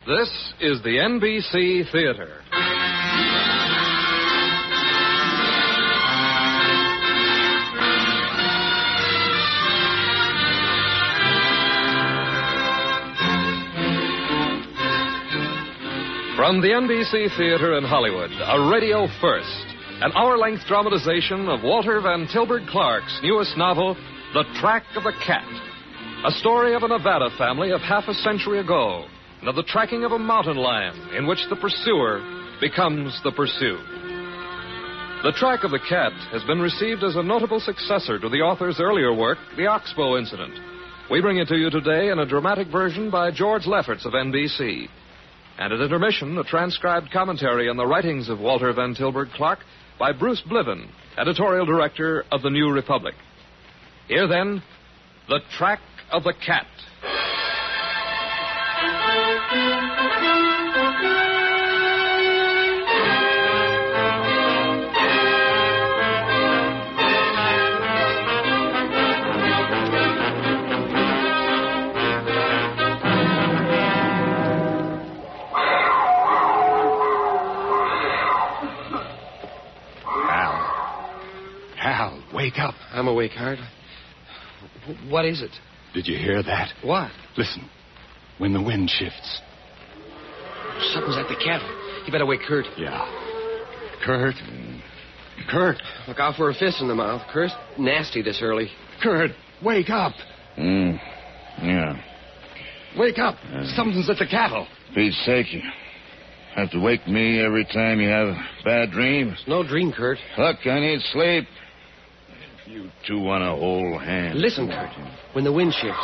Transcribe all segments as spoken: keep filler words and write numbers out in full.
This is the N B C Theater. From the N B C Theater in Hollywood, a radio first, an hour-length dramatization of Walter Van Tilburg Clark's newest novel, The Track of the Cat. A story of a Nevada family of half a century ago, and of the tracking of a mountain lion in which the pursuer becomes the pursued. The Track of the Cat has been received as a notable successor to the author's earlier work, The Oxbow Incident. We bring it to you today in a dramatic version by George Lefferts of N B C. And at intermission, a transcribed commentary on the writings of Walter Van Tilburg Clark by Bruce Bliven, editorial director of the New Republic. Here, then, The Track of the Cat. Wake up. I'm awake, Hart. What is it? Did you hear that? What? Listen. When the wind shifts. Something's at the cattle. You better wake Kurt. Yeah. Kurt. Kurt. Look out for a fist in the mouth. Kurt, nasty this early. Kurt, wake up. Mm. Yeah. Wake up. Uh, Something's at the cattle. Pete's sake, you have to wake me every time you have a bad dream. It's no dream, Kurt. Look, I need sleep. You two want to hold hands. Listen, Kurt. When the wind shifts.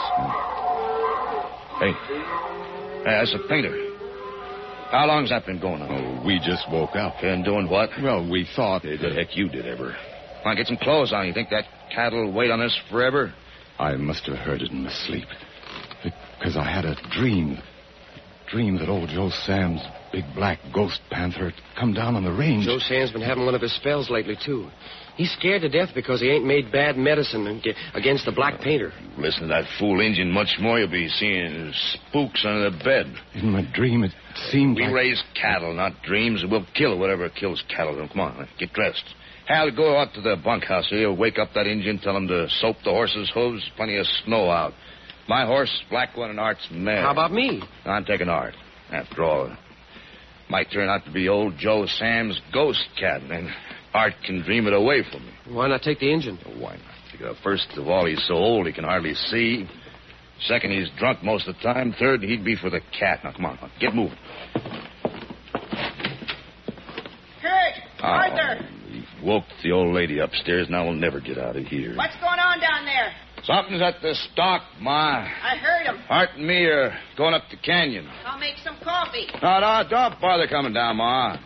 Hey. Hey, that's a painter. How long's that been going on? Oh, we just woke up. And doing what? Well, we thought... Hey, the heck you did ever. Come on, get some clothes on. You think that cat'll wait on us forever? I must have heard it in my sleep. Because I had a dream. A dream that old Joe Sam's big black ghost panther had come down on the range. Joe Sam's been having one of his spells lately, too. He's scared to death because he ain't made bad medicine against the black painter. Listen to that fool Injun much more. You'll be seeing spooks under the bed. In my dream, it seemed we like... We raise cattle, not dreams. We'll kill whatever kills cattle. Come on, get dressed. Hal, go out to the bunkhouse here. Wake up that Injun. Tell him to soap the horse's hooves. Plenty of snow out. My horse, black one, and Art's mare. How about me? I'm taking Art. After all, it might turn out to be old Joe Sam's ghost cat, and Art can dream it away from me. Why not take the engine? Oh, why not? Because first of all, he's so old he can hardly see. Second, he's drunk most of the time. Third, he'd be for the cat. Now, come on, get moving. Kurt! Oh, Arthur! He woke the old lady upstairs. Now we'll never get out of here. What's going on down there? Something's at the stock, Ma. I heard him. Art and me are going up the canyon. I'll make some coffee. No, no, don't bother coming down, Ma.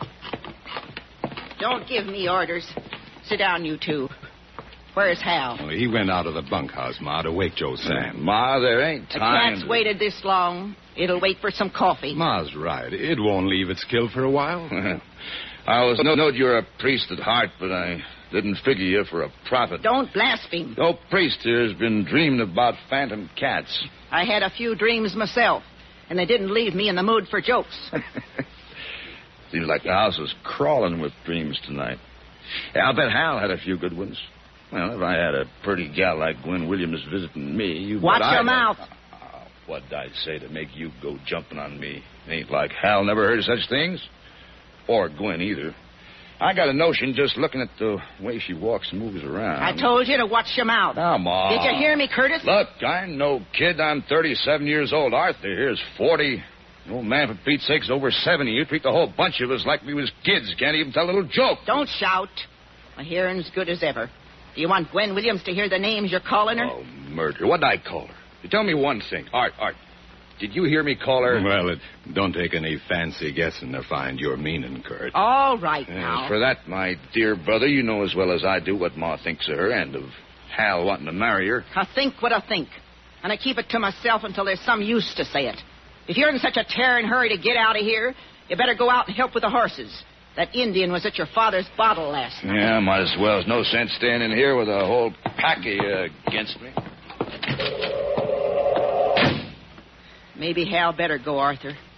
Don't give me orders. Sit down, you two. Where's Hal? Well, he went out of the bunkhouse, Ma, to wake Joe Sam. Ma, there ain't The time. cat's to... waited this long. It'll wait for some coffee. Ma's right. It won't leave its kill for a while. I always knowed you were a priest at heart, but I didn't figure you for a prophet. Don't blaspheme. No priest here has been dreaming about phantom cats. I had a few dreams myself, and they didn't leave me in the mood for jokes. Seems like the house is crawling with dreams tonight. Yeah, I'll bet Hal had a few good ones. Well, if I had a pretty gal like Gwen Williams visiting me, you Watch bet your I'd mouth. Have... Oh, what'd I say to make you go jumping on me? Ain't like Hal never heard of such things. Or Gwen either. I got a notion just looking at the way she walks and moves around. I told you to watch your mouth. Now, Ma. Did you hear me, Curtis? Look, I'm no kid. I'm thirty-seven years old. Arthur here's forty. The old man, for Pete's sake, is over seventy. You treat the whole bunch of us like we was kids. Can't even tell a little joke. Don't shout. My hearing's good as ever. Do you want Gwen Williams to hear the names you're calling her? Oh, murder. What'd I call her? You tell me one thing. Art, Art, did you hear me call her? Well, it don't take any fancy guessing to find your meaning, Kurt. All right, As now. for that, my dear brother, you know as well as I do what Ma thinks of her and of Hal wanting to marry her. I think what I think. And I keep it to myself until there's some use to say it. If you're in such a tearing hurry to get out of here, you better go out and help with the horses. That Indian was at your father's bottle last night. Yeah, might as well. There's no sense staying in here with a whole pack of you against me. Maybe Hal better go, Arthur.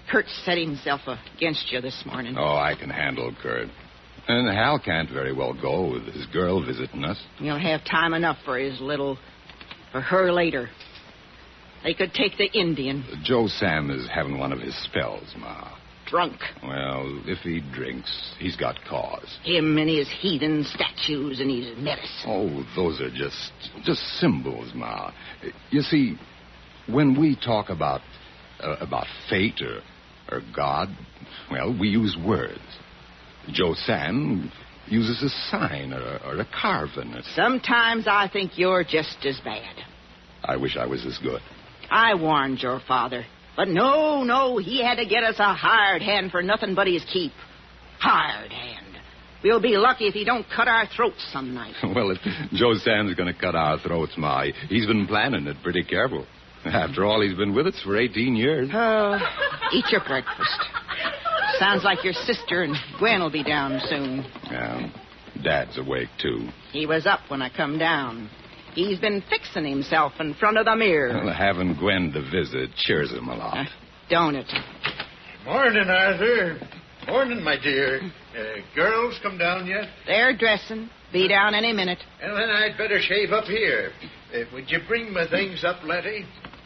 Kurt set himself against you this morning. Oh, I can handle Kurt. And Hal can't very well go with his girl visiting us. He'll have time enough for his little... for her later. They could take the Indian. Joe Sam is having one of his spells, Ma. Drunk. Well, if he drinks, he's got cause. Him and his heathen statues and his medicine. Oh, those are just just symbols, Ma. You see, when we talk about uh, about fate or or God, well, we use words. Joe Sam uses a sign or, or a carving. Sometimes I think you're just as bad. I wish I was as good. I warned your father. But no, no, he had to get us a hired hand for nothing but his keep. Hired hand. We'll be lucky if he don't cut our throats some night. Well, if Joe Sam's going to cut our throats, Ma, he's been planning it pretty careful. After all, he's been with us for eighteen years. Oh, eat your breakfast. Sounds like your sister and Gwen will be down soon. Yeah, Dad's awake, too. He was up when I come down. He's been fixing himself in front of the mirror. Well, having Gwen to visit cheers him a lot. Uh, don't it? Morning, Arthur. Morning, my dear. Uh, girls come down yet? They're dressing. Be down any minute. Well, then I'd better shave up here. Uh, would you bring my things up, Letty?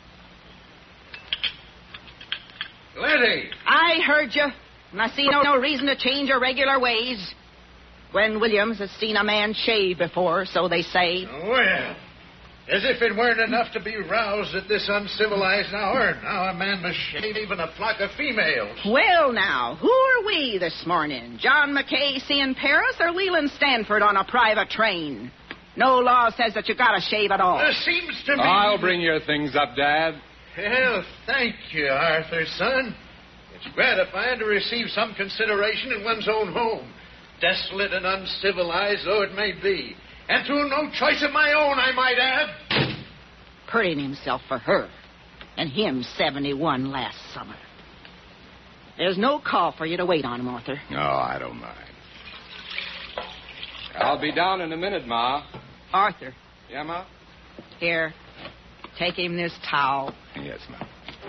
Letty! I heard you, and I see no, no reason to change your regular ways. Gwen Williams has seen a man shave before, so they say. Well, as if it weren't enough to be roused at this uncivilized hour. Now a man must shave even a flock of females. Well, now, who are we this morning? John McKay seeing Paris or Leland Stanford on a private train? No law says that you gotta shave at all. There seems to be... I'll bring your things up, Dad. Well, thank you, Arthur, son. It's gratifying to receive some consideration in one's own home. Desolate and uncivilized though it may be. And through no choice of my own, I might add. Hurting himself for her. And him seventy-one last summer. There's no call for you to wait on him, Arthur. No, I don't mind. I'll be down in a minute, Ma. Arthur. Yeah, Ma? Here. Take him this towel. Yes, Ma.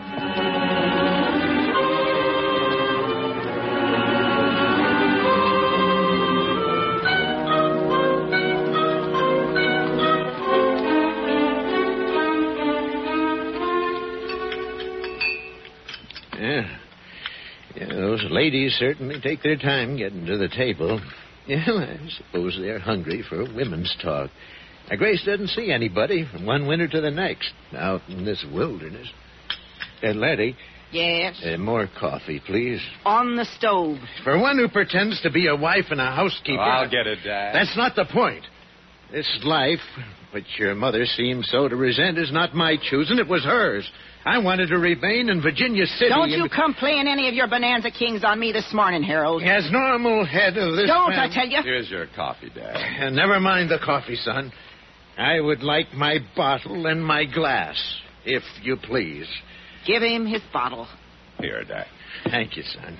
Yeah. Yeah, those ladies certainly take their time getting to the table. Yeah, I suppose they're hungry for women's talk. Now, Grace doesn't see anybody from one winter to the next out in this wilderness. And Letty. Yes? Uh, more coffee, please. On the stove. For one who pretends to be a wife and a housekeeper... Oh, I'll get it, Dad. That's not the point. This life, which your mother seems so to resent, is not my choosing. It was hers. I wanted to remain in Virginia City. Don't you and... come playing any of your Bonanza Kings on me this morning, Harold. As normal head of this Don't, fam- I tell you. Here's your coffee, Dad. And never mind the coffee, son. I would like my bottle and my glass, if you please. Give him his bottle. Here, Dad. Thank you, son.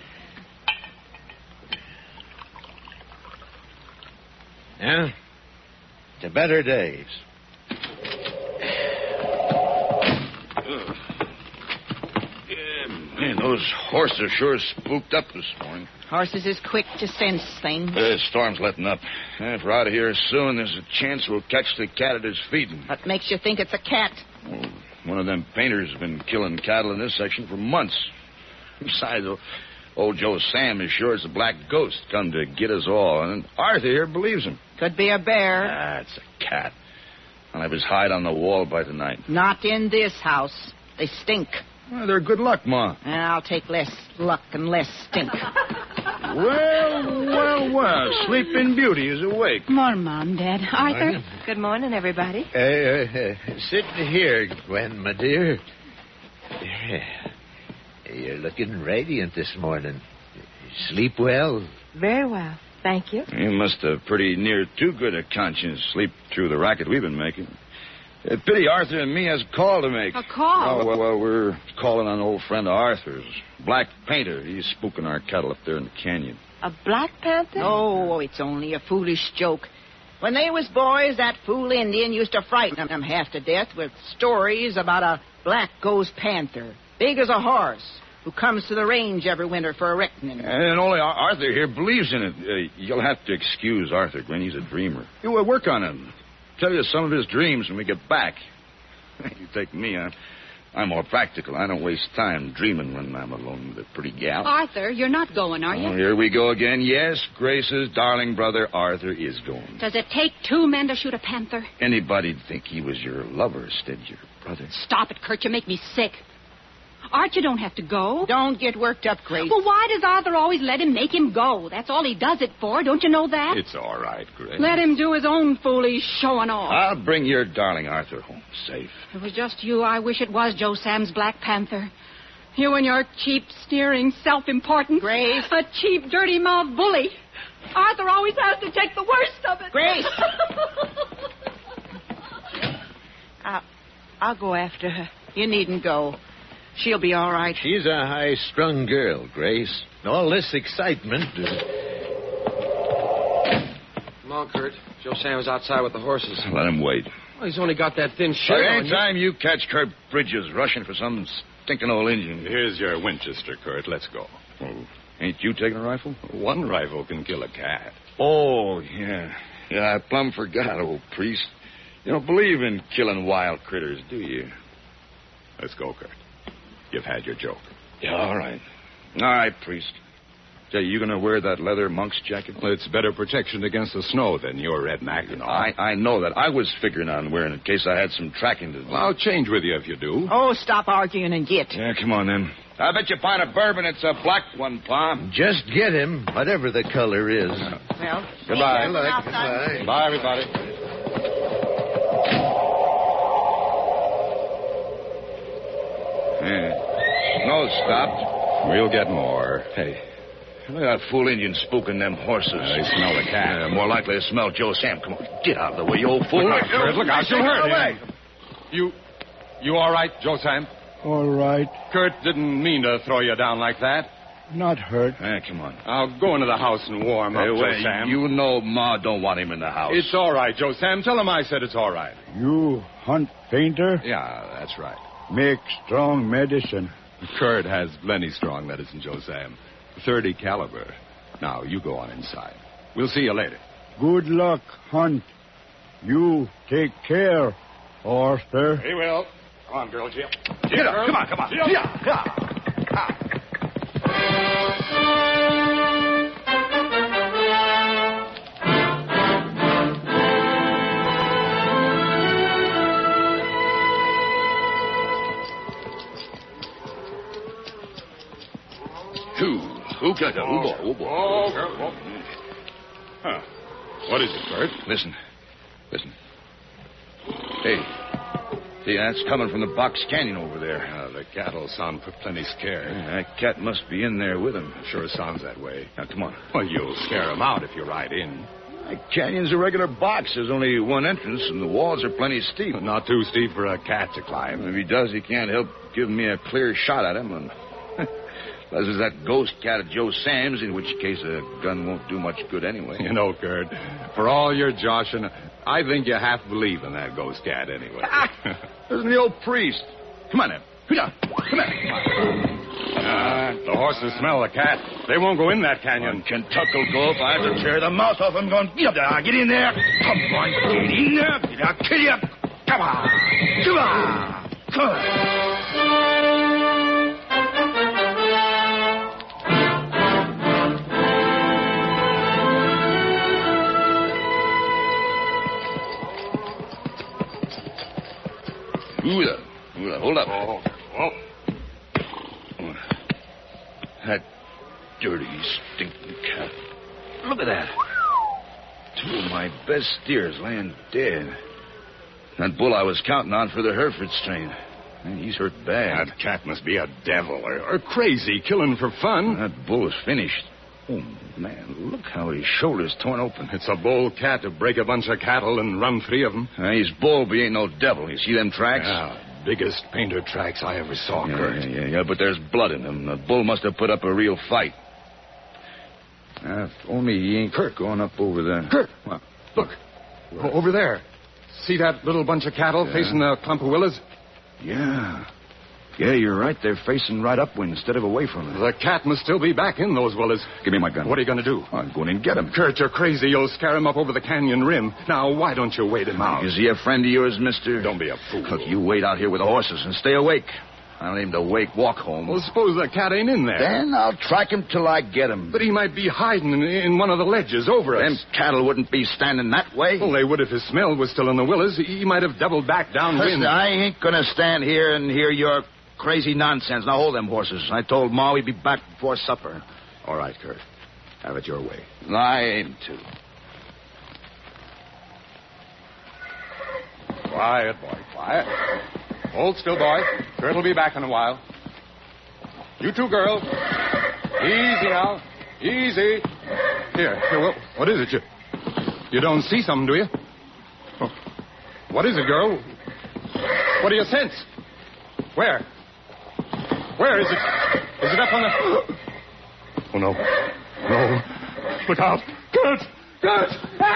Yeah? To better days. Man, those horses are sure spooked up this morning. Horses is quick to sense things. The storm's letting up. If we're out of here soon, there's a chance we'll catch the cat at his feeding. What makes you think it's a cat? Well, one of them painters has been killing cattle in this section for months. Besides, old Joe Sam is sure it's a black ghost come to get us all. And Arthur here believes him. Could be a bear. Ah, it's a cat. I'll have his hide on the wall by tonight. Not in this house. They stink. Well, they're good luck, Ma. And I'll take less luck and less stink. Well, well, well. Sleeping Beauty is awake. Morning, Mom, Dad. Arthur. Good morning, everybody. Uh, uh, sit here, Gwen, my dear. Yeah. You're looking radiant this morning. Sleep well? Very well, thank you. You must have pretty near too good a conscience sleep through the racket we've been making. Uh, pity Arthur and me has a call to make. A call? Oh, well, well, we're calling on an old friend of Arthur's, Black Painter. He's spooking our cattle up there in the canyon. A Black Panther? Oh, it's only a foolish joke. When they was boys, that fool Indian used to frighten them half to death with stories about a black ghost panther, big as a horse, who comes to the range every winter for a reckoning. And only Ar- Arthur here believes in it. Uh, you'll have to excuse Arthur, Gwen. He's a dreamer. You will work on him. Tell you some of his dreams when we get back. You take me, I'm, I'm more practical. I don't waste time dreaming when I'm alone with a pretty gal. Arthur, you're not going, are you? Oh, here we go again. Yes, Grace's darling brother Arthur is going. Does it take two men to shoot a panther? Anybody'd think he was your lover instead of your brother. Stop it, Kurt. You make me sick. Art, you don't have to go. Don't get worked up, Grace. Well, why does Arthur always let him make him go? That's all he does it for. Don't you know that? It's all right, Grace. Let him do his own foolish showing off. I'll bring your darling Arthur home safe. If it was just you, I wish it was Joe Sam's Black Panther. You and your cheap, sneering, self-importance. Grace. A cheap, dirty-mouthed bully. Arthur always has to take the worst of it. Grace. I'll, I'll go after her. You needn't go. She'll be all right. She's a high-strung girl, Grace. All this excitement... Uh... Come on, Kurt. Joe Sam was outside with the horses. Let him wait. Well, he's only got that thin shirt There on. ain't time you catch Kurt Bridges rushing for some stinking old Indian. Here's your Winchester, Kurt. Let's go. Oh, ain't you taking a rifle? One rifle can kill a cat. Oh, yeah. Yeah, I plumb forgot, old priest. You don't believe in killing wild critters, do you? Let's go, Kurt. You've had your joke. Yeah, all right. All right, priest. Say, you going to wear that leather monk's jacket? Well, it's better protection against the snow than your red Mackinaw. I, I know that. I was figuring on wearing it in case I had some tracking to do. Well, I'll change with you if you do. Oh, stop arguing and get. Yeah, come on, then. I bet you a pint of bourbon it's a black one, Pa. Just get him, whatever the color is. Well, Goodbye. Look. Goodbye. Bye, everybody. Yeah. Snow stopped. We'll get more. Hey, look at that fool Indian spooking them horses. Uh, they smell the cat. Yeah, more likely to smell Joe Sam. Come on, get out of the way, you old fool. Look out, Kurt. Look out. You'll hurt him. You, you all right, Joe Sam? All right. Kurt didn't mean to throw you down like that. Not hurt. Yeah, come on. I'll go into the house and warm up, Hey, Joe wait, Sam. you know Ma don't want him in the house. It's all right, Joe Sam. Tell him I said it's all right. You hunt painter? Yeah, that's right. Make strong medicine. Kurt has plenty strong medicine, Joe Sam. thirty caliber. Now, you go on inside. We'll see you later. Good luck, Hunt. You take care, Arthur. He will. Come on, girl, Jim. Get up. Come on, come on. Jim. Yeah, yeah. Two. Who got that? Oh, boy. Oh, boy. Oh, girl. Huh. What is it, Bert? Listen. Listen. Hey. See, that's coming from the Box Canyon over there. Uh, the cattle sound plenty scared. Yeah, that cat must be in there with him. Sure sounds that way. Now, come on. Well, you'll scare them out if you ride in. That canyon's a regular box. There's only one entrance, and the walls are plenty steep. Not too steep for a cat to climb. If he does, he can't help giving me a clear shot at him. And unless it's that ghost cat of Joe Sam's, in which case a gun won't do much good anyway. You know, Kurt, for all your joshing, I think you half believe in that ghost cat anyway. Isn't the old priest? Come on, then. Come on. Come on. Uh, the horses smell the cat. They won't go in that canyon. Kentucky will go if I have to tear the mouth off him. Going, get up there. Get in there. Come on. Get in there. Get out. Kill you. Come on. Come on. Come on. Ooh, ooh, hold up. Oh, oh. That dirty, stinking cat. Look at that. Two of my best steers laying dead. That bull I was counting on for the Hereford strain. Man, he's hurt bad. That cat must be a devil or, or crazy, killing for fun. That bull is finished. Oh, man, look how his shoulder's torn open. It's a bold cat to break a bunch of cattle and run three of them. Uh, he's bold, but he ain't no devil. You see them tracks? Yeah, biggest painter tracks I ever saw, yeah, Kurt. Yeah, yeah, yeah, but there's blood in them. The bull must have put up a real fight. Uh, if only he ain't Kurt going up over there. Kurt, well, look, o- over there. See that little bunch of cattle Yeah. facing the clump of willows? Yeah. Yeah, you're right. They're facing right upwind instead of away from it. The cat must still be back in those willows. Give me my gun. What are you going to do? I'm going in and get him. Kurt, you're crazy. You'll scare him up over the canyon rim. Now, why don't you wait him out? Is he a friend of yours, mister? Don't be a fool. Look, you wait out here with the horses and stay awake. I don't aim to wake, walk home. Well, suppose the cat ain't in there. Then I'll track him till I get him. But he might be hiding in, in one of the ledges over us. Them cattle wouldn't be standing that way. Well, they would if his smell was still in the willows. He might have doubled back downwind. Listen, I ain't going to stand here and hear your crazy nonsense. Now, hold them horses. I told Ma we'd be back before supper. All right, Kurt. Have it your way. I aim to. Quiet, boy, quiet. Hold still, boy. Kurt will be back in a while. You two girls. Easy now. Easy. Here, here, what, what is it? You, you don't see something, do you? Oh. What is it, girl? What do you sense? Where? Where is it? Is it up on the... Oh, no. No. Look out. Kurt! Kurt!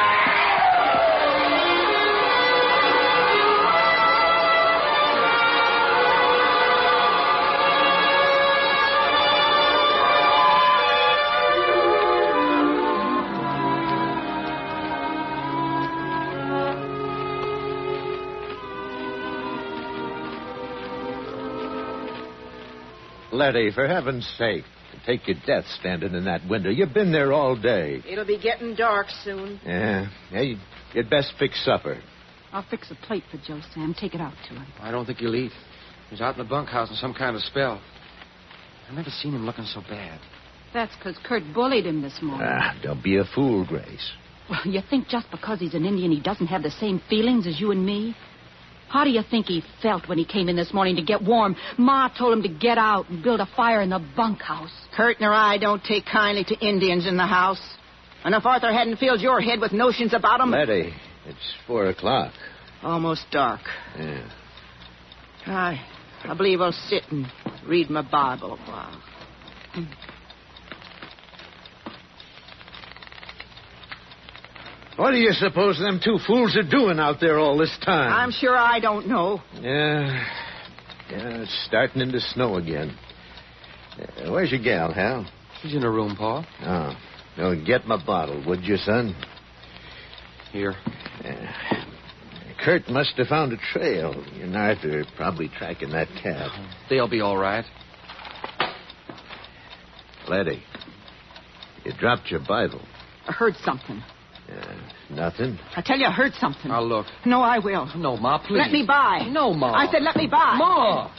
Letty, for heaven's sake, take your death standing in that window. You've been there all day. It'll be getting dark soon. Yeah. Yeah, you'd, you'd best fix supper. I'll fix a plate for Joe Sam. Take it out to him. I don't think he'll eat. He's out in the bunkhouse in some kind of spell. I've never seen him looking so bad. That's because Kurt bullied him this morning. Ah, don't be a fool, Grace. Well, you think just because he's an Indian he doesn't have the same feelings as you and me? How do you think he felt when he came in this morning to get warm? Ma told him to get out and build a fire in the bunkhouse. Kurt or I don't take kindly to Indians in the house. And if Arthur hadn't filled your head with notions about them... Letty, it's four o'clock. Almost dark. Yeah. I, I believe I'll sit and read my Bible a while. What do you suppose them two fools are doing out there all this time? I'm sure I don't know. Yeah. Yeah, it's starting into snow again. Uh, where's your gal, Hal? She's in her room, Pa. Oh. Well, get my bottle, would you, son? Here. Uh, Kurt must have found a trail. You and Arthur are probably tracking that cat. They'll be all right. Letty, you dropped your Bible. I heard something. Uh, nothing? I tell you, I heard something. I'll look. No, I will. No, Ma, please. Let me by. No, Ma. I said let me by. Ma!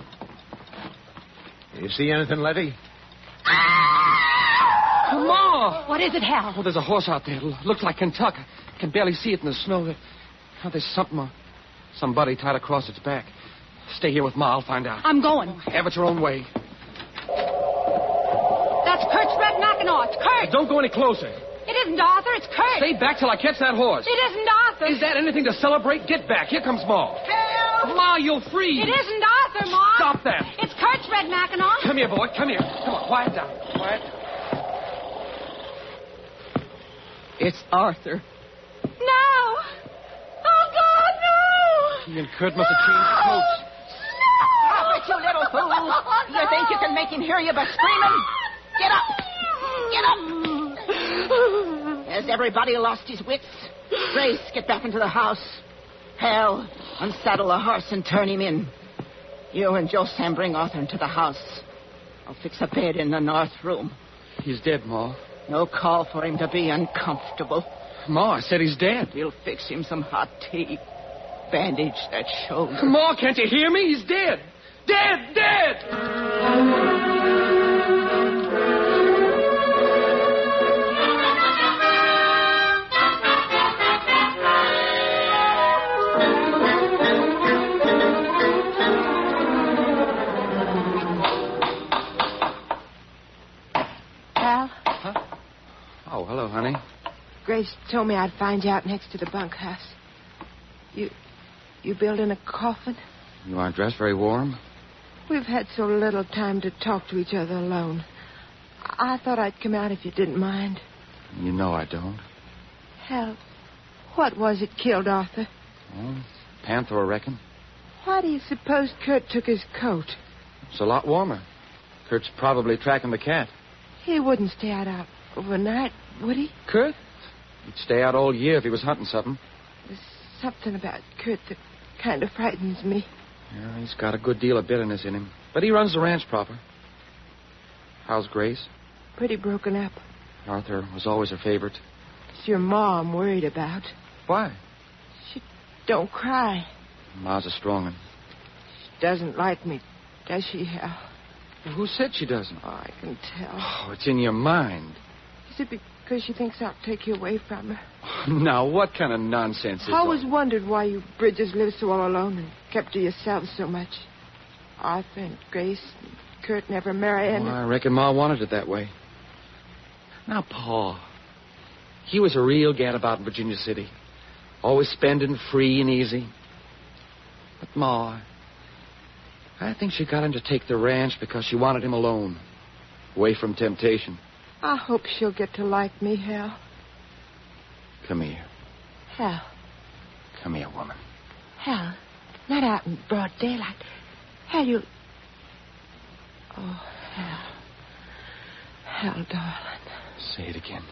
You see anything, Letty? Ma! What is it, Hal? Oh, there's a horse out there. It looks like Kentucky. I can barely see it in the snow. Oh, there's something, uh, somebody tied across its back. Stay here with Ma. I'll find out. I'm going. Have it your own way. That's Kurt's red Mackinaw. It's Kurt. Don't go any closer. It isn't Arthur. It's Kurt. Stay back till I catch that horse. It isn't Arthur. Is that anything to celebrate? Get back. Here comes Ma. Help! Ma, you'll freeze. It isn't Arthur, Ma. Stop that. It's Kurt's red Mackinaw. Come here, boy. Come here. Come on. Quiet down. Quiet. It's Arthur. No. Oh, God, no. He and Kurt must have changed coats. Stop it, you little fool. You think you can make him hear you by screaming? Get up. Get up. Has everybody lost his wits? Grace, get back into the house. Hal, unsaddle the horse and turn him in. You and Joe Sam bring Arthur into the house. I'll fix a bed in the north room. He's dead, Ma. No call for him to be uncomfortable. Ma, I said he's dead. We'll fix him some hot tea. Bandage that shoulder. Ma, can't you hear me? He's dead. Dead, dead! Oh, hello, honey. Grace told me I'd find you out next to the bunkhouse. You, you building a coffin? You aren't dressed very warm? We've had so little time to talk to each other alone. I thought I'd come out if you didn't mind. You know I don't. Hal, what was it killed Arthur? Well, Panther, I reckon. Why do you suppose Kurt took his coat? It's a lot warmer. Kurt's probably tracking the cat. He wouldn't stay out, out overnight, would he? Kurt? He'd stay out all year if he was hunting something. There's something about Kurt that kind of frightens me. Yeah, he's got a good deal of bitterness in him. But he runs the ranch proper. How's Grace? Pretty broken up. Arthur was always her favorite. It's your Ma I'm worried about. Why? She don't cry. Ma's a strong one. She doesn't like me, does she, Hal? Well, who said she doesn't? Oh, I can tell. Oh, it's in your mind. Is it because she thinks I'll take you away from her? Now, what kind of nonsense is I always wondered why you Bridges lived so all alone and kept to yourselves so much. Arthur and Grace and Kurt never marry any. Well, I reckon Ma wanted it that way. Now, Pa, he was a real gadabout in Virginia City. Always spending free and easy. But Ma, I think she got him to take the ranch because she wanted him alone, away from temptation. I hope she'll get to like me, Hal. Come here. Hal. Come here, woman. Hal, not out in broad daylight. Hal, you... Oh, Hal. Hal, darling. Say it again.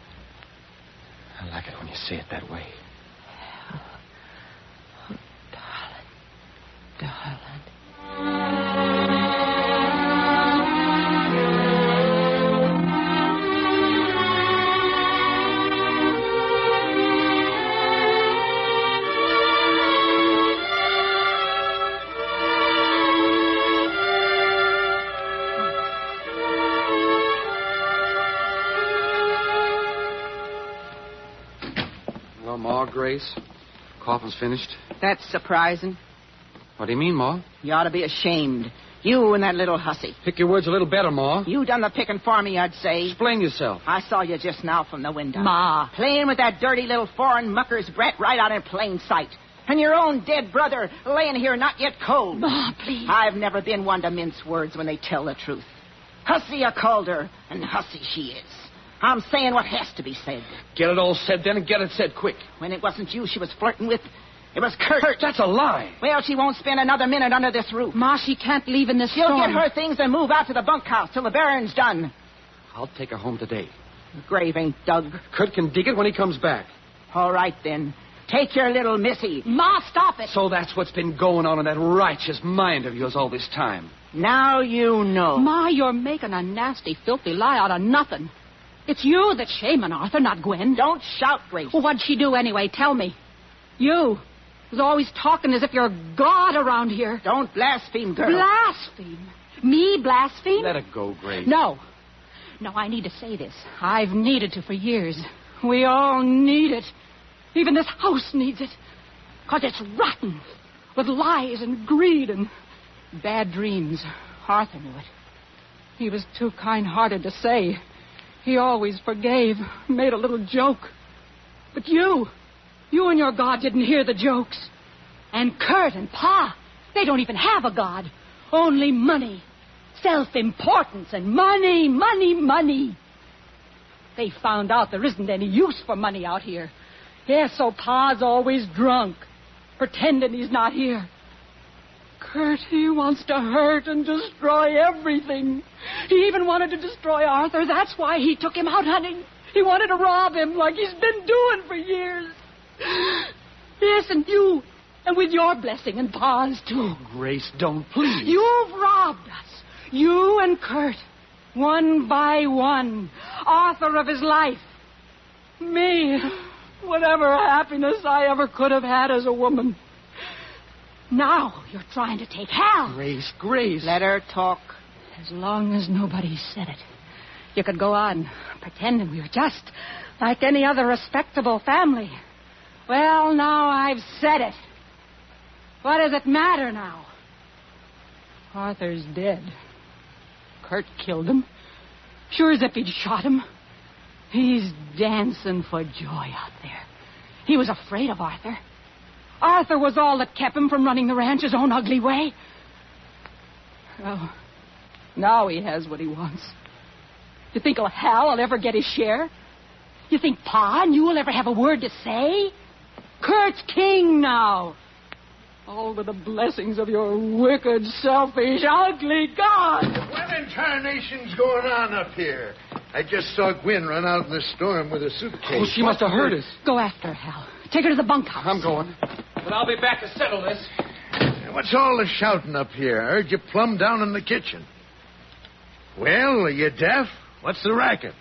I like it when you say it that way. Hal. Oh, darling. Darling. Well, Ma, Grace, coffin's finished. That's surprising. What do you mean, Ma? You ought to be ashamed. You and that little hussy. Pick your words a little better, Ma. You done the picking for me, I'd say. Explain yourself. I saw you just now from the window. Ma. Playing with that dirty little foreign mucker's brat right out in plain sight. And your own dead brother laying here not yet cold. Ma, please. I've never been one to mince words when they tell the truth. Hussy, I called her, and hussy she is. I'm saying what has to be said. Get it all said then and get it said quick. When it wasn't you she was flirting with, it was Kurt. Kurt, that's a lie. Well, she won't spend another minute under this roof. Ma, she can't leave in this She'll storm. get her things and move out to the bunkhouse till the burying's done. I'll take her home today. The grave ain't dug. Kurt can dig it when he comes back. All right, then. Take your little missy. Ma, stop it. So that's what's been going on in that righteous mind of yours all this time. Now you know. Ma, you're making a nasty, filthy lie out of nothing. It's you that's shaming Arthur, not Gwen. Don't shout, Grace. Well, what'd she do anyway? Tell me. You was always talking as if you're God around here. Don't blaspheme, girl. Blaspheme? Me blaspheme? Let it go, Grace. No. No, I need to say this. I've needed to for years. We all need it. Even this house needs it. Because it's rotten. With lies and greed and bad dreams. Arthur knew it. He was too kind-hearted to say. He always forgave, made a little joke. But you, you and your God didn't hear the jokes. And Kurt and Pa, they don't even have a God. Only money, self-importance, and money, money, money. They found out there isn't any use for money out here. Yes, so Pa's always drunk, pretending he's not here. Kurt, he wants to hurt and destroy everything. He even wanted to destroy Arthur. That's why he took him out hunting. He wanted to rob him like he's been doing for years. Yes, and you, and with your blessing and Pa's, too. Oh, Grace, don't, please. You've robbed us. You and Kurt, one by one. Arthur of his life. Me, whatever happiness I ever could have had as a woman. Now you're trying to take Hal. Grace, Grace. Let her talk. As long as nobody said it. You could go on pretending we were just like any other respectable family. Well, now I've said it. What does it matter now? Arthur's dead. Kurt killed him. Sure as if he'd shot him. He's dancing for joy out there. He was afraid of Arthur. Arthur was all that kept him from running the ranch his own ugly way. Well, now he has what he wants. You think oh, Hal will ever get his share? You think Pa and you will ever have a word to say? Kurt's king now. All with the blessings of your wicked, selfish, ugly God. What in tarnation's going on up here? I just saw Gwen run out in the storm with a suitcase. Oh, she must have heard us. Go after her, Hal. Take her to the bunkhouse. I'm going. But I'll be back to settle this. What's all the shouting up here? I heard you plumb down in the kitchen. Well, are you deaf? What's the racket?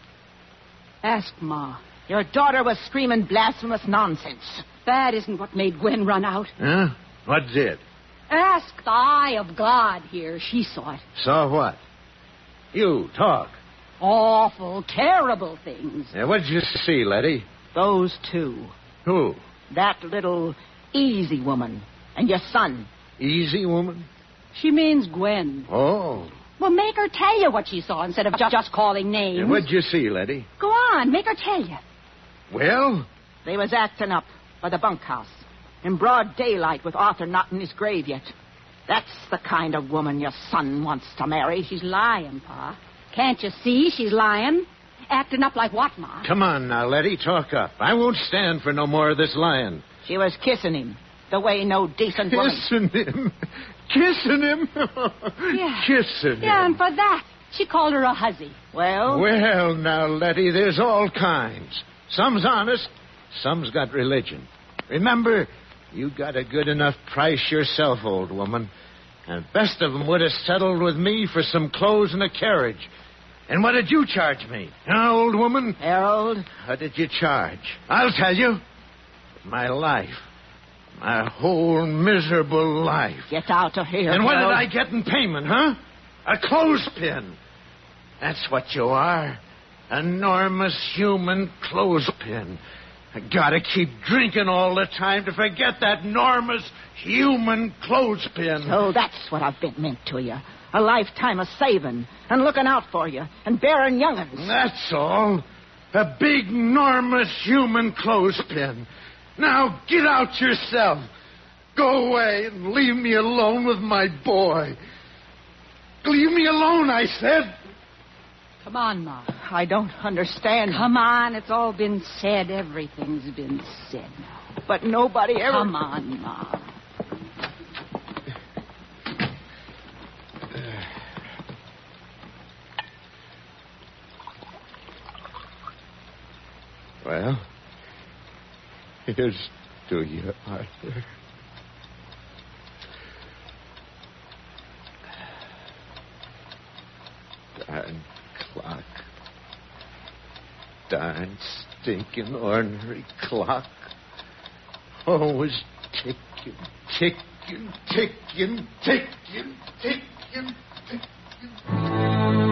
Ask Ma. Your daughter was screaming blasphemous nonsense. That isn't what made Gwen run out. Huh? What did? Ask the eye of God here. She saw it. Saw what? You, talk. Awful, terrible things. Yeah, what'd you see, Letty? Those two. Who? That little easy woman and your son. Easy woman? She means Gwen. Oh. Well, make her tell you what she saw instead of just, just calling names. Yeah, what'd you see, Letty? Go on, make her tell you. Well? They was acting up by the bunkhouse in broad daylight with Arthur not in his grave yet. That's the kind of woman your son wants to marry. She's lying, Pa. Can't you see she's lying? Acting up like what, Ma? Come on now, Letty, talk up. I won't stand for no more of this lying. She was kissing him the way no decent woman... Kissing him? Kissing him? Yeah. Kissing him. Yeah, and for that, she called her a hussy. Well? Well, now, Letty, there's all kinds. Some's honest, some's got religion. Remember, you got a good enough price yourself, old woman. And best of them would have settled with me for some clothes and a carriage. And what did you charge me, huh, old woman? Harold? What did you charge? I'll tell you. My life. My whole miserable life. Get out of here, And what Harold. did I get in payment, huh? A clothespin. That's what you are. Enormous human clothespin. I gotta keep drinking all the time to forget that enormous human clothespin. So that's what I've been meant to you. A lifetime of saving and looking out for you and bearing young'uns. That's all. A big, enormous human clothespin. Now get out yourself. Go away and leave me alone with my boy. Leave me alone, I said. Come on, Ma. I don't understand. Come on, it's all been said. Everything's been said now. But nobody ever... Come on, Ma. Well, here's to you, Arthur. Darn clock. Darn stinking ornery clock. Always ticking, ticking, ticking, ticking, ticking, ticking.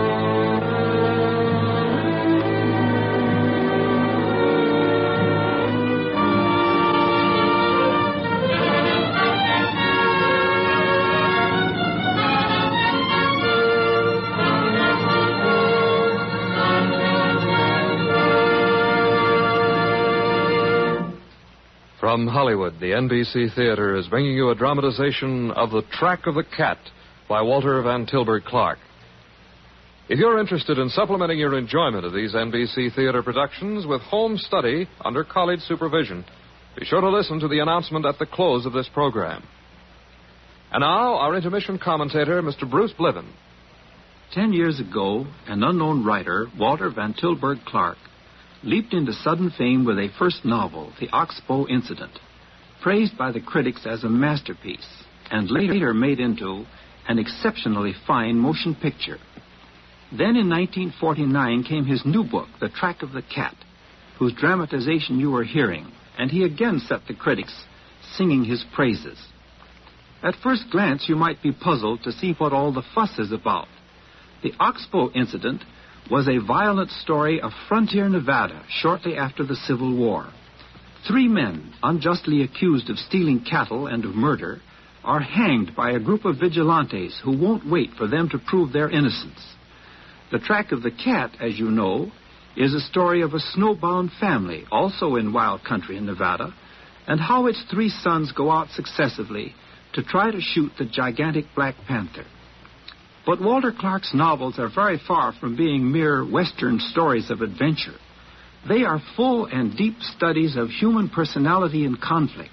From Hollywood, the N B C Theater is bringing you a dramatization of The Track of the Cat by Walter Van Tilburg Clark. If you're interested in supplementing your enjoyment of these N B C Theater productions with home study under college supervision, be sure to listen to the announcement at the close of this program. And now, our intermission commentator, Mister Bruce Bliven. Ten years ago, an unknown writer, Walter Van Tilburg Clark, leaped into sudden fame with a first novel, The Oxbow Incident, praised by the critics as a masterpiece, and later made into an exceptionally fine motion picture. Then in nineteen forty-nine came his new book, The Track of the Cat, whose dramatization you are hearing, and he again set the critics singing his praises. At first glance, you might be puzzled to see what all the fuss is about. The Oxbow Incident was a violent story of frontier Nevada shortly after the Civil War. Three men, unjustly accused of stealing cattle and of murder, are hanged by a group of vigilantes who won't wait for them to prove their innocence. The Track of the Cat, as you know, is a story of a snowbound family, also in wild country in Nevada, and how its three sons go out successively to try to shoot the gigantic Black Panther. But Walter Clark's novels are very far from being mere Western stories of adventure. They are full and deep studies of human personality and conflict,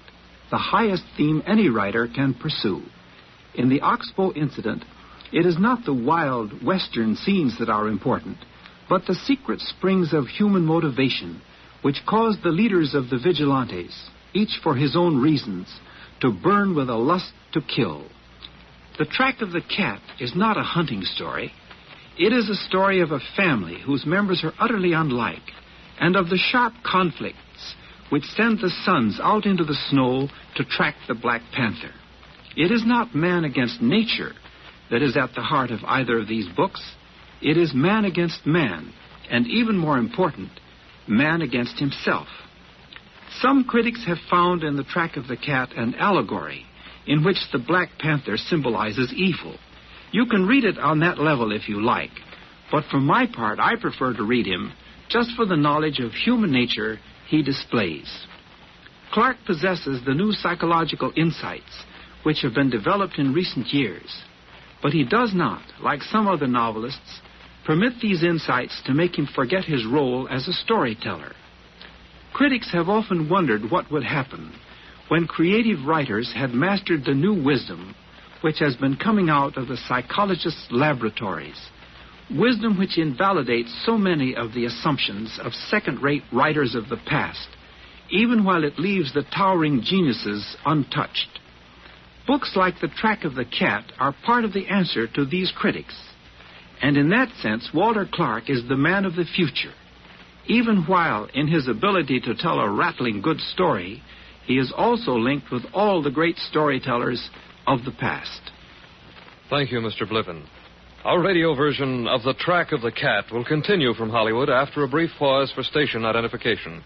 the highest theme any writer can pursue. In the Oxbow incident, it is not the wild western scenes that are important, but the secret springs of human motivation which caused the leaders of the vigilantes, each for his own reasons, to burn with a lust to kill. The Track of the Cat is not a hunting story. It is a story of a family whose members are utterly unlike, and of the sharp conflicts which send the sons out into the snow to track the Black Panther. It is not man against nature that is at the heart of either of these books. It is man against man, and even more important, man against himself. Some critics have found in the Track of the Cat an allegory in which the Black Panther symbolizes evil. You can read it on that level if you like, but for my part, I prefer to read him just for the knowledge of human nature he displays. Clark possesses the new psychological insights which have been developed in recent years, but he does not, like some other novelists, permit these insights to make him forget his role as a storyteller. Critics have often wondered what would happen when creative writers had mastered the new wisdom which has been coming out of the psychologists' laboratories, wisdom which invalidates so many of the assumptions of second-rate writers of the past, even while it leaves the towering geniuses untouched. Books like The Track of the Cat are part of the answer to these critics, and in that sense, Walter Clark is the man of the future, even while, in his ability to tell a rattling good story, he is also linked with all the great storytellers of the past. Thank you, Mister Bliffen. Our radio version of The Track of the Cat will continue from Hollywood after a brief pause for station identification.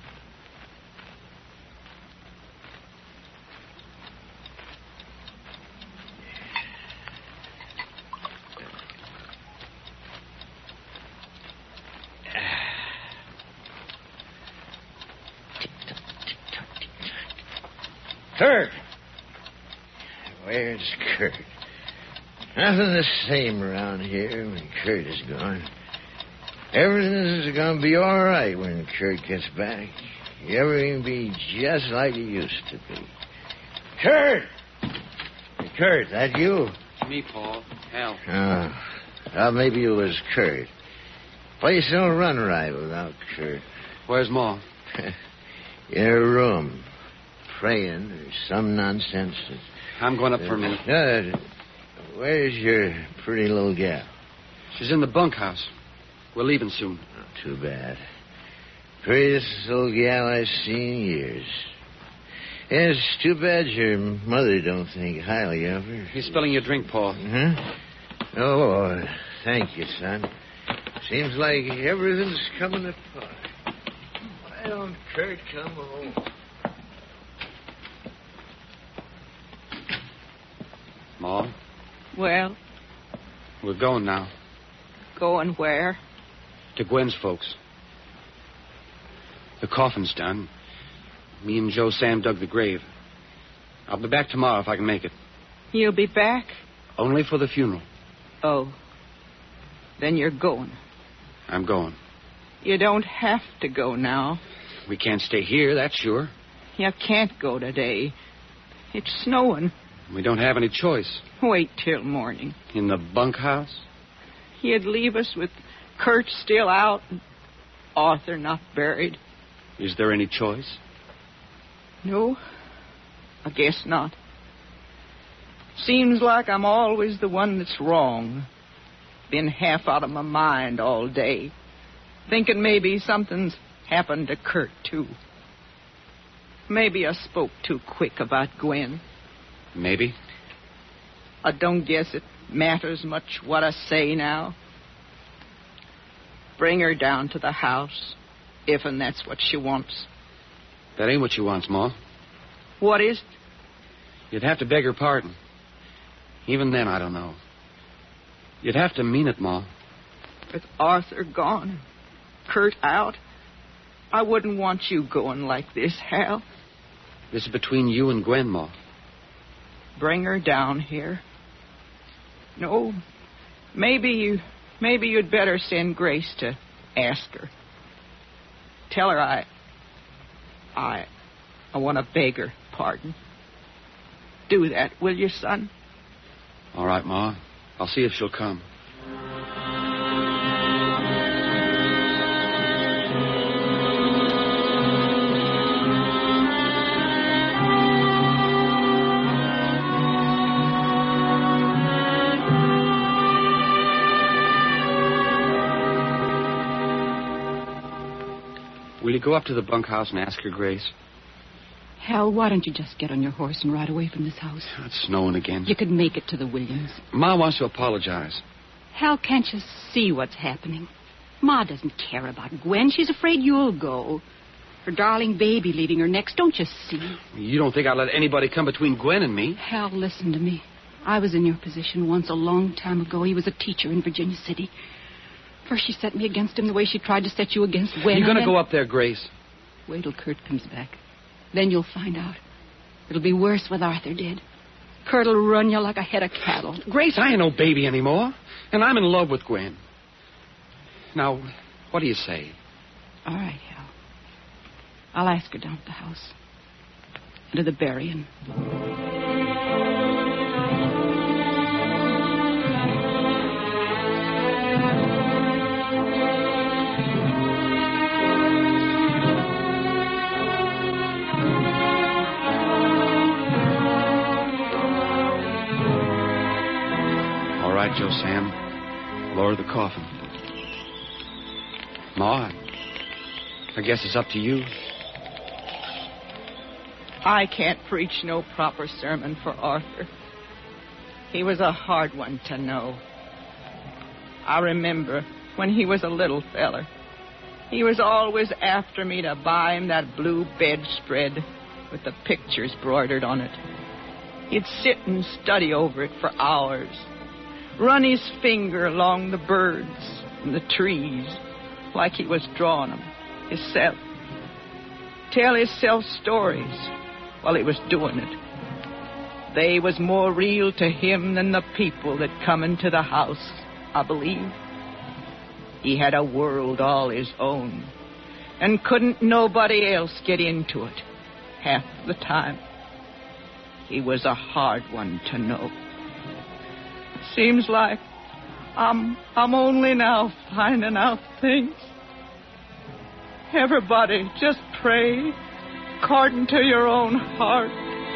Kurt! Where's Kurt? Nothing the same around here when Kurt is gone. Everything's going to be all right when Kurt gets back. Everything will be just like it used to be. Kurt! Kurt, that you? Me, Paul. Hal. Oh, well, maybe it was Kurt. Place don't run right without Kurt. Where's Ma? In her room. Praying or some nonsense. I'm going up for a minute. Uh, where's your pretty little gal? She's in the bunkhouse. We're leaving soon. Oh, too bad. Prettiest little gal I've seen in years. Yeah, it's too bad your mother don't think highly of her. He's spilling your drink, Paul. Huh? Oh, thank you, son. Seems like everything's coming apart. Why don't Kurt come home? Ma? Well? We're going now. Going where? To Gwen's folks. The coffin's done. Me and Joe Sam dug the grave. I'll be back tomorrow if I can make it. You'll be back? Only for the funeral. Oh. Then you're going. I'm going. You don't have to go now. We can't stay here, that's sure. You can't go today. It's snowing. We don't have any choice. Wait till morning. In the bunkhouse? You'd leave us with Kurt still out and Arthur not buried. Is there any choice? No, I guess not. Seems like I'm always the one that's wrong. Been half out of my mind all day. Thinking maybe something's happened to Kurt, too. Maybe I spoke too quick about Gwen. Maybe. I don't guess it matters much what I say now. Bring her down to the house, if and that's what she wants. That ain't what she wants, Ma. What is it? You'd have to beg her pardon. Even then, I don't know. You'd have to mean it, Ma. With Arthur gone, Kurt out, I wouldn't want you going like this, Hal. This is between you and Gwen, Ma. Bring her down here. No, maybe you, maybe you'd better send Grace to ask her. Tell her I, I, I want to beg her pardon. Do that, will you, son? All right, Ma. I'll see if she'll come. Will you go up to the bunkhouse and ask her, Grace? Hal, why don't you just get on your horse and ride away from this house? It's snowing again. You could make it to the Williams. Ma wants to apologize. Hal, can't you see what's happening? Ma doesn't care about Gwen. She's afraid you'll go. Her darling baby leaving her next. Don't you see? You don't think I'd let anybody come between Gwen and me? Hal, listen to me. I was in your position once a long time ago. He was a teacher in Virginia City. First she set me against him the way she tried to set you against Gwen. You're going to then... go up there, Grace. Wait till Kurt comes back. Then you'll find out. It'll be worse what Arthur did. Kurt'll run you like a head of cattle. Grace, I ain't no baby anymore. And I'm in love with Gwen. Now, what do you say? All right, Hal. I'll ask her down at the house. And to the burying. All right, Joe Sam. Lower the coffin. Ma, I guess it's up to you. I can't preach no proper sermon for Arthur. He was a hard one to know. I remember when he was a little feller. He was always after me to buy him that blue bedspread with the pictures broidered on it. He'd sit and study over it for hours. Run his finger along the birds and the trees like he was drawing them himself. Tell himself stories while he was doing it. They was more real to him than the people that come into the house, I believe. He had a world all his own, and couldn't nobody else get into it half the time. He was a hard one to know. Seems like I'm I'm only now finding out things. Everybody just pray according to your own heart.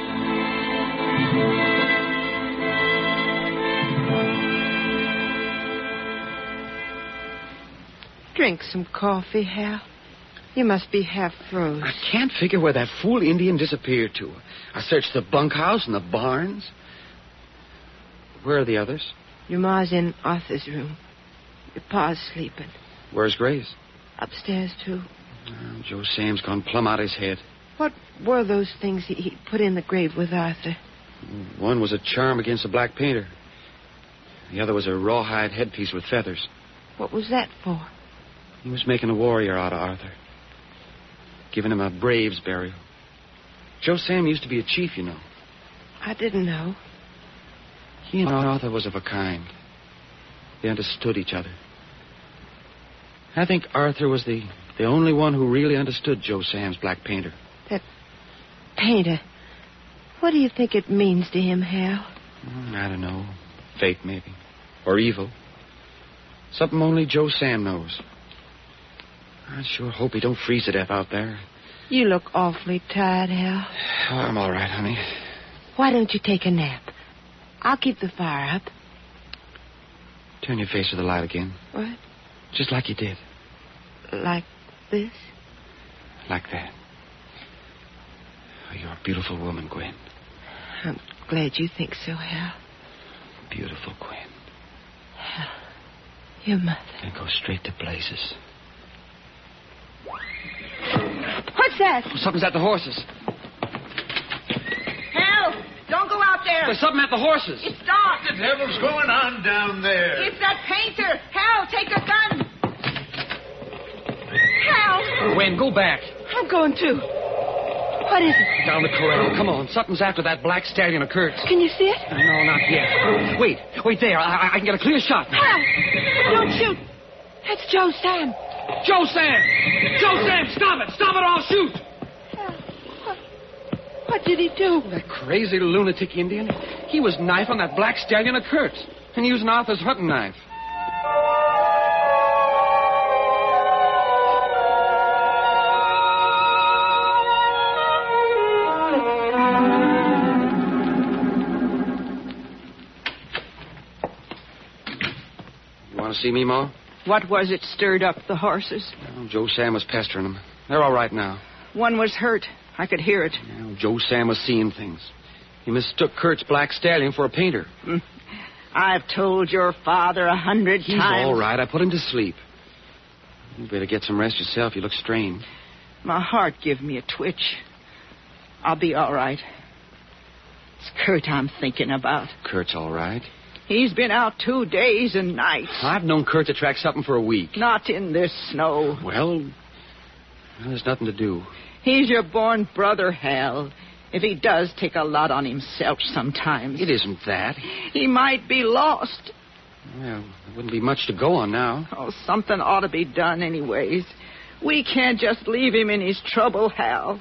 Drink some coffee, Hal. You must be half froze. I can't figure where that fool Indian disappeared to. I searched the bunkhouse and the barns. Where are the others? Your ma's in Arthur's room. Your pa's sleeping. Where's Grace? Upstairs, too. Oh, Joe Sam's gone plumb out his head. What were those things he, he put in the grave with Arthur? One was a charm against the black painter. The other was a rawhide headpiece with feathers. What was that for? He was making a warrior out of Arthur. Giving him a brave's burial. Joe Sam used to be a chief, you know. I didn't know. He and Arthur was of a kind. They understood each other. I think Arthur was the, the only one who really understood Joe Sam's black painter. That painter. What do you think it means to him, Hal? Mm, I don't know. Fate, maybe. Or evil. Something only Joe Sam knows. I sure hope he don't freeze to death out there. You look awfully tired, Hal. Oh, I'm all right, honey. Why don't you take a nap? I'll keep the fire up. Turn your face to the light again. What? Just like you did. Like this? Like that. Oh, you're a beautiful woman, Gwen. I'm glad you think so, Hal. Beautiful Gwen. Hal, your mother. And go straight to blazes. What's that? Oh, something's at the horses. Hal, don't go out there. There's something at the horses. It's dark. What the devil's going on down there? It's that painter. Hal, take a gun. Hal. Gwen, go back. I'm going to. What is it? Down the corral. Come on. Something's after that black stallion of Kurt's. Can you see it? No, not yet. Wait. Wait there. I, I can get a clear shot. Hal, don't shoot. That's Joe Sam. Joe Sam! Joe Sam, stop it! Stop it or I'll shoot! Hal, what, What did he do? That crazy lunatic Indian. He was knifing that black stallion of Kurt and using Arthur's hunting knife. You want to see me, Ma? What was it stirred up the horses? Well, Joe Sam was pestering them. They're all right now. One was hurt. I could hear it. Well, Joe Sam was seeing things. He mistook Kurt's black stallion for a painter. Mm. I've told your father a hundred He's times. He's all right. I put him to sleep. You better get some rest yourself. You look strained. My heart give me a twitch. I'll be all right. It's Kurt I'm thinking about. Kurt's all right. He's been out two days and nights. I've known Kurt to track something for a week. Not in this snow. Well, well there's nothing to do. He's your born brother, Hal. If he does take a lot on himself sometimes. It isn't that. He might be lost. Well, there wouldn't be much to go on now. Oh, something ought to be done anyways. We can't just leave him in his trouble, Hal.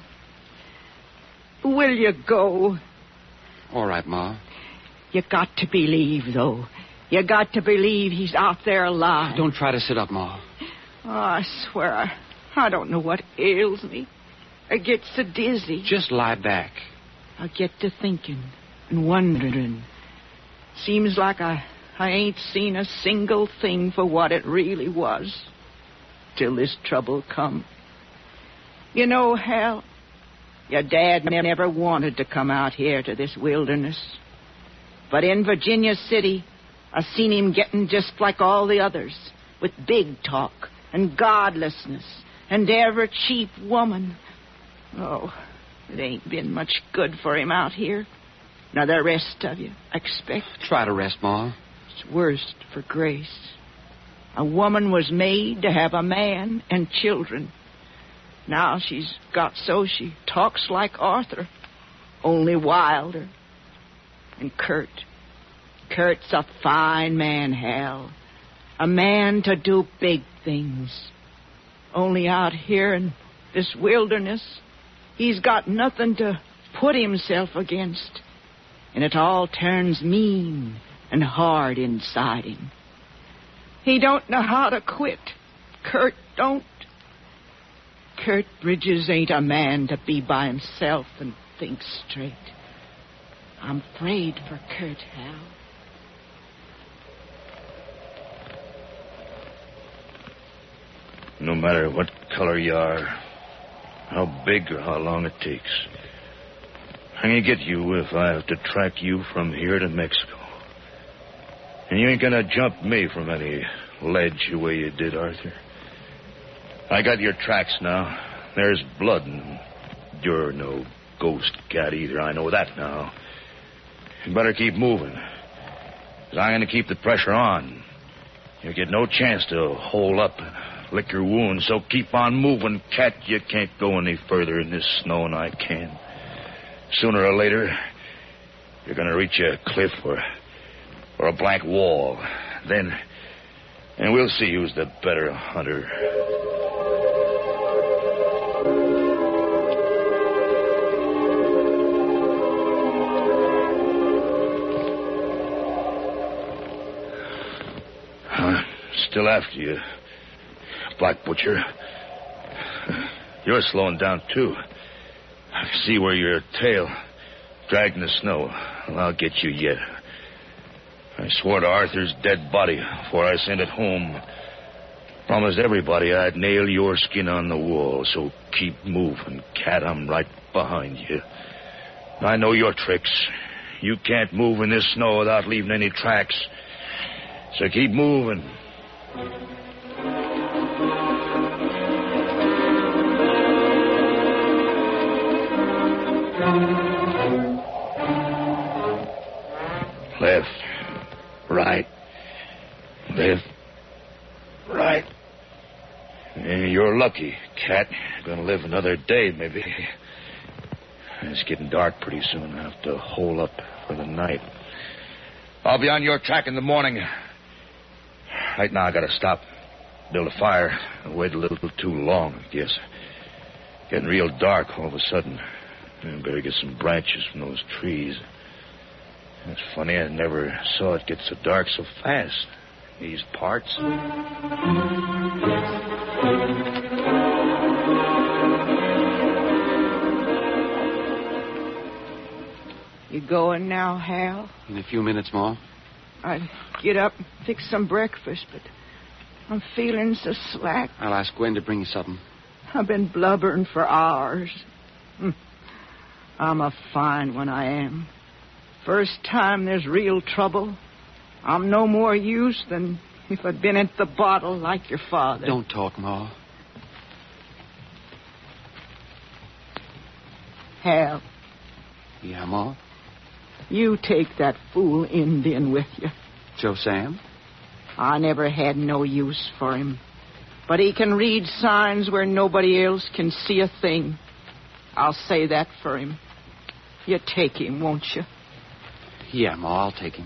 Will you go? All right, Ma. You got to believe, though. You got to believe he's out there alive. Don't try to sit up, Ma. Oh, I swear, I, I don't know what ails me. I get so dizzy. Just lie back. I get to thinking and wondering. Seems like I, I ain't seen a single thing for what it really was till this trouble come. You know, Hal, your dad never wanted to come out here to this wilderness. But in Virginia City, I seen him getting just like all the others, with big talk and godlessness and every cheap woman. Oh, it ain't been much good for him out here. Now the rest of you, I expect. Try to rest, Ma. It's worst for Grace. A woman was made to have a man and children. Now she's got so she talks like Arthur, only wilder. And Kurt. Kurt's a fine man, Hal. A man to do big things. Only out here in this wilderness, he's got nothing to put himself against. And it all turns mean and hard inside him. He don't know how to quit. Kurt don't. Kurt Bridges ain't a man to be by himself and think straight. I'm afraid for Kurt, Hal. No matter what color you are, how big or how long it takes, I'm going to get you if I have to track you from here to Mexico. And you ain't going to jump me from any ledge the way you did, Arthur. I got your tracks now. There's blood, and you're no ghost cat either. I know that now. You better keep moving, because I'm going to keep the pressure on. You get no chance to hole up and lick your wounds, so keep on moving, cat. You can't go any further in this snow than I can. Sooner or later, you're going to reach a cliff or, or a blank wall. Then, and we'll see who's the better hunter. I'm still after you, Black Butcher. You're slowing down, too. I see where your tail dragged in the snow. Well, I'll get you yet. I swore to Arthur's dead body before I sent it home. Promised everybody I'd nail your skin on the wall, so keep moving, cat. I'm right behind you. I know your tricks. You can't move in this snow without leaving any tracks. So keep moving. Left, right, left, right. You're lucky, cat. You're gonna live another day, maybe. It's getting dark pretty soon. I have to hole up for the night. I'll be on your track in the morning. Right now, I gotta stop, build a fire. I waited a little too long, I guess. Getting real dark all of a sudden. I better get some branches from those trees. It's funny, I never saw it get so dark so fast. These parts. You going now, Hal? In a few minutes more. I'd get up and fix some breakfast, but I'm feeling so slack. I'll ask Gwen to bring you something. I've been blubbering for hours. Hm. I'm a fine one, I am. First time there's real trouble, I'm no more use than if I'd been at the bottle like your father. Don't talk, Ma. Hal. Yeah, Ma? You take that fool Indian with you. Joe Sam? I never had no use for him. But he can read signs where nobody else can see a thing. I'll say that for him. You take him, won't you? Yeah, Ma, I'll take him.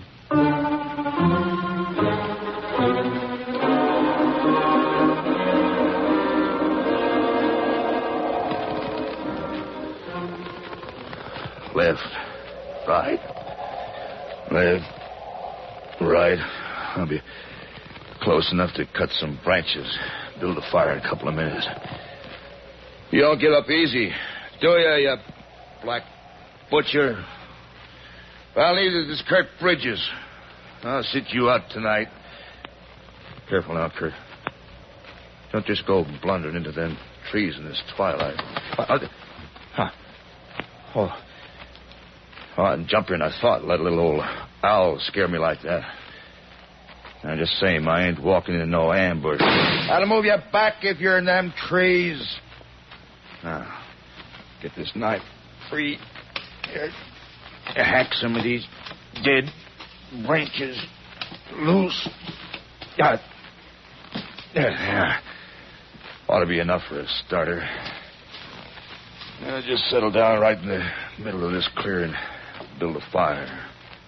Left, right, left, right. I'll be close enough to cut some branches, build a fire in a couple of minutes. You all get up easy, do ya, you black butcher? Well, neither does Kurt Bridges. I'll sit you out tonight. Careful now, Kurt. Don't just go blundering into them trees in this twilight. Uh, huh. Oh. Oh, I'd jump in, I thought. Let a little old owl scare me like that. I'm just saying, I ain't walking into no ambush. I'll move you back if you're in them trees. Now, get this knife free. Here. Hack some of these dead branches loose. Uh, there. Ought to be enough for a starter. I'll just settle down right in the middle of this clearing. Build a fire.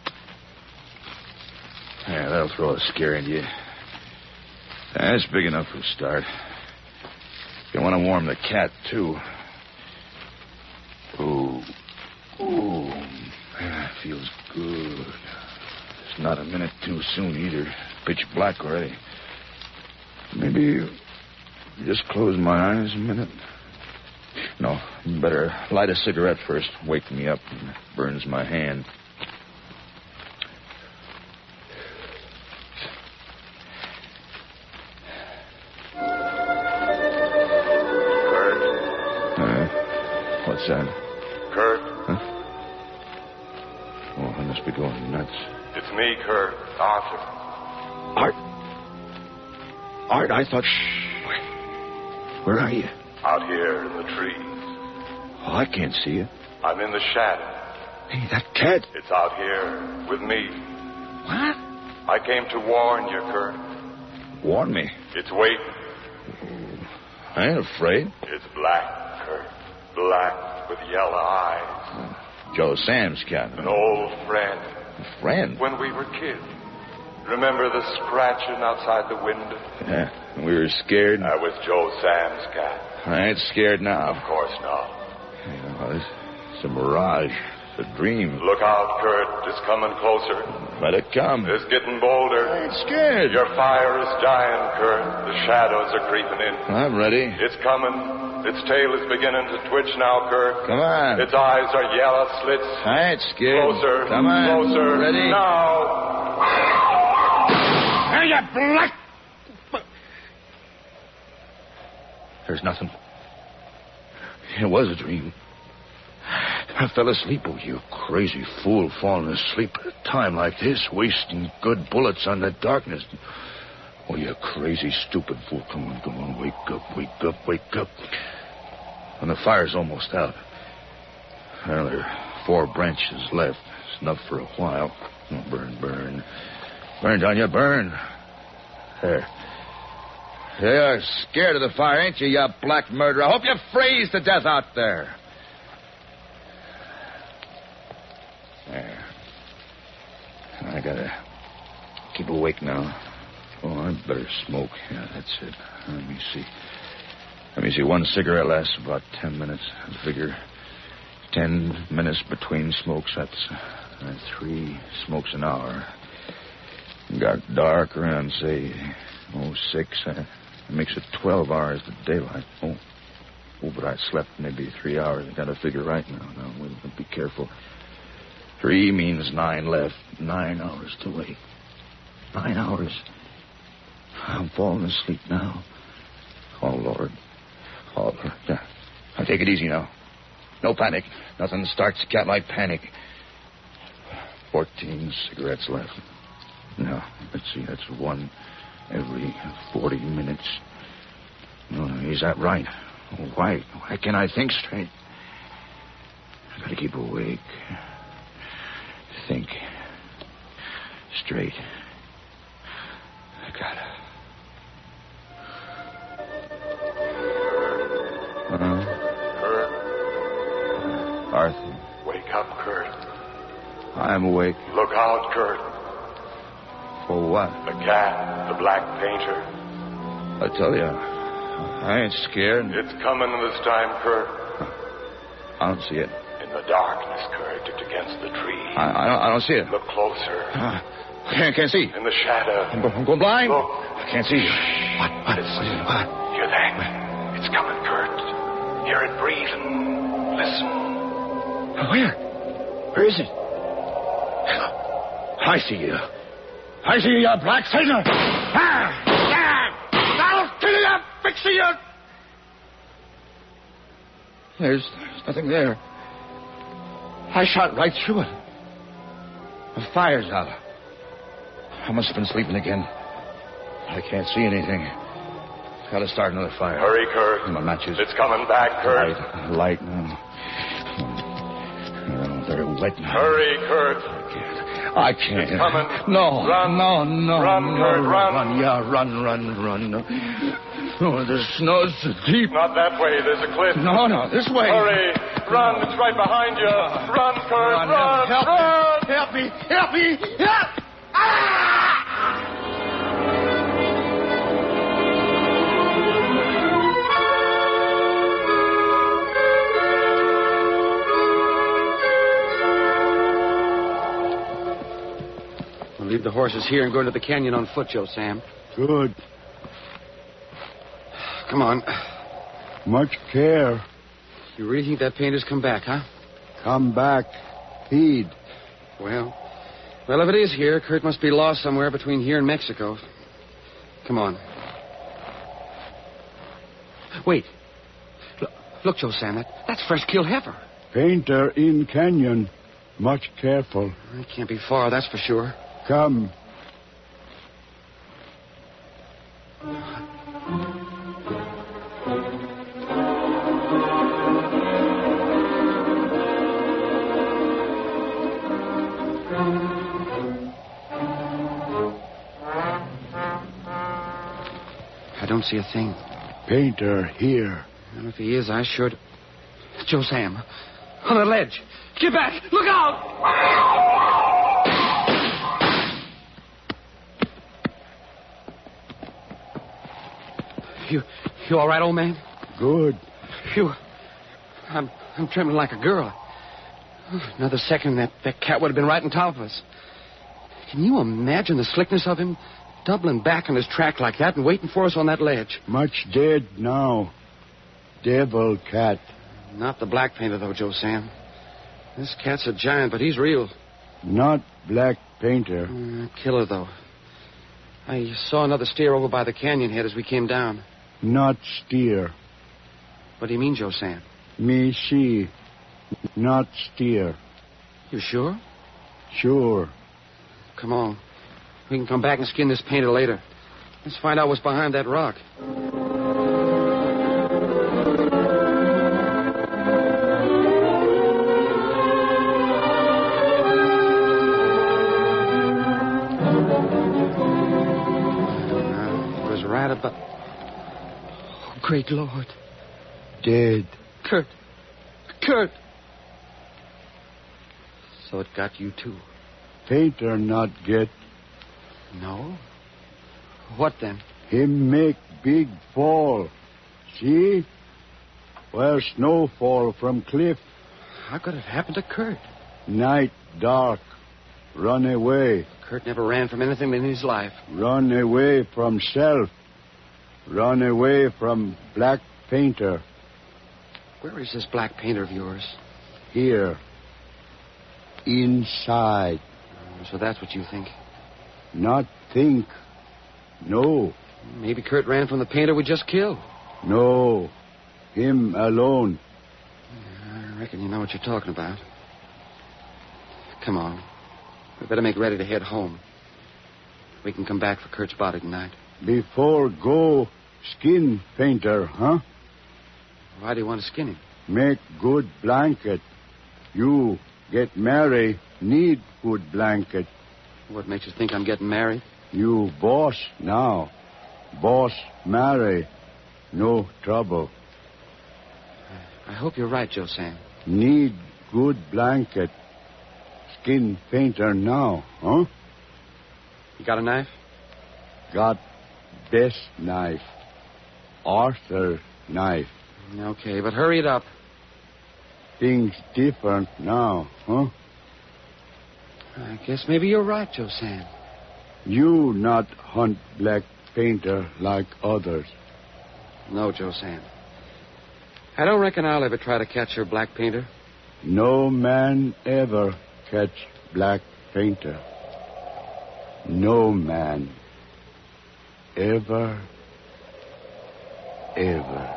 Yeah, that'll throw a scare into you. That's big enough for a start. You want to warm the cat, too. Ooh. Ooh. That feels good. It's not a minute too soon, either. Pitch black already. Maybe just close my eyes a minute. No, better light a cigarette first. Wake me up. It burns my hand. Kurt. Uh, what's that? Kurt. Huh? Oh, I must be going nuts. It's me, Kurt. Arthur. Art. Art, I thought... Shh. Where are you? Out here in the trees. Oh, I can't see you. I'm in the shadow. Hey, that cat. It's out here with me. What? I came to warn you, Kurt. Warn me? It's waiting. I ain't afraid. It's black, Kurt. Black with yellow eyes. Oh, Joe Sam's cat. An old friend. A friend? When we were kids. Remember the scratching outside the window? Yeah, we were scared. That was Joe Sam's cat. I ain't scared now. Of course not. You know, it's, it's a mirage. It's a dream. Look out, Kurt. It's coming closer. Let it come. It's getting bolder. I ain't scared. Your fire is dying, Kurt. The shadows are creeping in. I'm ready. It's coming. Its tail is beginning to twitch now, Kurt. Come on. Its eyes are yellow slits. I ain't scared. Closer. Come on. Closer. Ready? Now. Hey, you black... There's nothing. It was a dream. I fell asleep. Oh, you crazy fool, falling asleep at a time like this, wasting good bullets on the darkness. Oh, you crazy, stupid fool. Come on, come on, wake up, wake up, wake up. And the fire's almost out. Well, there are four branches left. It's enough for a while. Oh, burn, burn. Burn, Tanya, burn. There. You're scared of the fire, ain't you, you black murderer? I hope you freeze to death out there. There. I gotta keep awake now. Oh, I better smoke. Yeah, that's it. Let me see. Let me see. One cigarette lasts about ten minutes. I figure Ten minutes between smokes. That's uh, three smokes an hour. Got dark around, say, oh, six. Uh, it makes it twelve hours to daylight. Oh, oh, but I slept maybe three hours. I got to figure right now. Now, we'll be careful. Three means nine left. Nine hours to wait. Nine hours. I'm falling asleep now. Oh, Lord. Oh, Lord. Yeah. Now, take it easy now. No panic. Nothing starts a cat like panic. Fourteen cigarettes left. No, let's see. That's one every forty minutes. No, is that right? Why? Why can't I think straight? I gotta keep awake. Think straight. I gotta. Uh, Kurt. Arthur. Wake up, Kurt. I'm awake. Look out, Kurt. For what? The cat, the black painter. I tell you, I ain't scared. It's coming this time, Kurt. I don't see it. In the darkness, Kurt. It's against the tree. I, I, don't, I don't see it. Look closer. Uh, I can't, can't see. In the shadow. I'm, I'm going blind. Look. I can't see. What? What? Listen. What? Hear that? It's coming, Kurt. Hear it breathing. Listen. Where? Where is it? I see you. I see you, you black sinner. Ah! Ah! I'll kill you, fix you. There's, there's nothing there. I shot right through it. The fire's out. I must have been sleeping again. I can't see anything. Got to start another fire. Hurry, Kurt. And my matches. It's coming back, Kurt. Light, light. Mm. Oh, they're wet now. Hurry, Kurt. I can't. I can't. It's coming. No. Run. No, no. Run, no, Kurt, run. Run, yeah, run, run, run. No. Oh, the snow's so deep. Not that way. There's a cliff. No, no, this way. Hurry. Run. It's right behind you. Run, Kurt. Run. Run. Help, run. help me. Help me. Help me. Help. Ah! We'll leave the horses here and go into the canyon on foot, Joe Sam. Good. Come on. Much care. You really think that painter's come back, huh? Come back. Heed. Well, well, if it is here, Kurt must be lost somewhere between here and Mexico. Come on. Wait. Look, look Joe Sam, that, that's fresh killed heifer. Painter in canyon. Much careful. It can't be far, that's for sure. Come. I don't see a thing. Painter here. And if he is, I sure... Joe Sam, on the ledge. Get back! Look out! You, you all right, old man? Good. Phew. I'm, I'm trembling like a girl. Another second, that, that cat would have been right on top of us. Can you imagine the slickness of him? Doubling back on his track like that and waiting for us on that ledge. Much dead now. Devil cat. Not the black painter, though, Joe Sam. This cat's a giant, but he's real. Not black painter. Mm, killer, though. I saw another steer over by the canyon head as we came down. Not steer. What do you mean, Joe Sam? Me see. Not steer. You sure? Sure. Come on. We can come back and skin this painter later. Let's find out what's behind that rock. Uh, it was right about... Oh, great Lord. Dead. Kurt. Kurt. So it got you, too. Painter not get. No? What then? Him make big fall. See? Where snow fall from cliff. How could it happen to Kurt? Night, dark. Run away. Kurt never ran from anything in his life. Run away from self. Run away from Black Painter. Where is this Black Painter of yours? Here. Inside. So that's what you think? Not think. No. Maybe Kurt ran from the painter we just killed. No. Him alone. I reckon you know what you're talking about. Come on. We better make ready to head home. We can come back for Kurt's body tonight. Before go, skin painter, huh? Why do you want to skin him? Make good blanket. You get married, need good blanket. What makes you think I'm getting married? You boss now. Boss marry. No trouble. I hope you're right, Joe Sam. Need good blanket. Skin painter now, huh? You got a knife? Got best knife. Arthur knife. Okay, but hurry it up. Things different now, huh? I guess maybe you're right, Joe Sam. You not hunt Black Painter like others. No, Joe Sam. I don't reckon I'll ever try to catch your Black Painter. No man ever catch Black Painter. No man. Ever. Ever.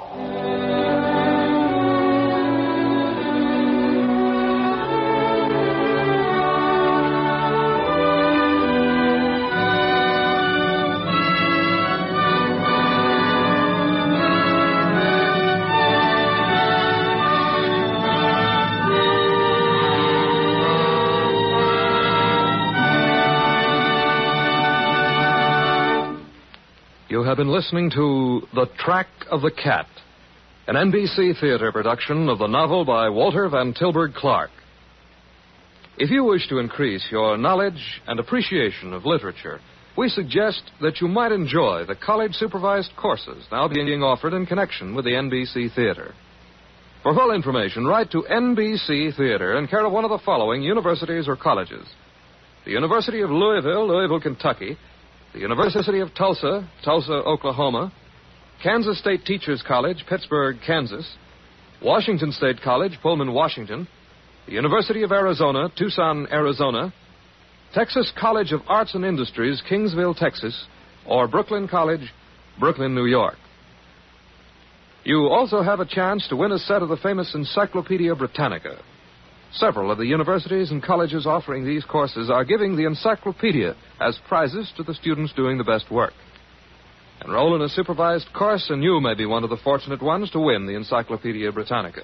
You have been listening to The Track of the Cat, an N B C theater production of the novel by Walter Van Tilburg Clark. If you wish to increase your knowledge and appreciation of literature, we suggest that you might enjoy the college-supervised courses now being offered in connection with the N B C Theater. For full information, write to N B C Theater in care of one of the following universities or colleges: the University of Louisville, Louisville, Kentucky; the University of Tulsa, Tulsa, Oklahoma; Kansas State Teachers College, Pittsburgh, Kansas; Washington State College, Pullman, Washington; the University of Arizona, Tucson, Arizona; Texas College of Arts and Industries, Kingsville, Texas; or Brooklyn College, Brooklyn, New York. You also have a chance to win a set of the famous Encyclopedia Britannica. Several of the universities and colleges offering these courses are giving the encyclopedia as prizes to the students doing the best work. Enroll in a supervised course, and you may be one of the fortunate ones to win the Encyclopedia Britannica.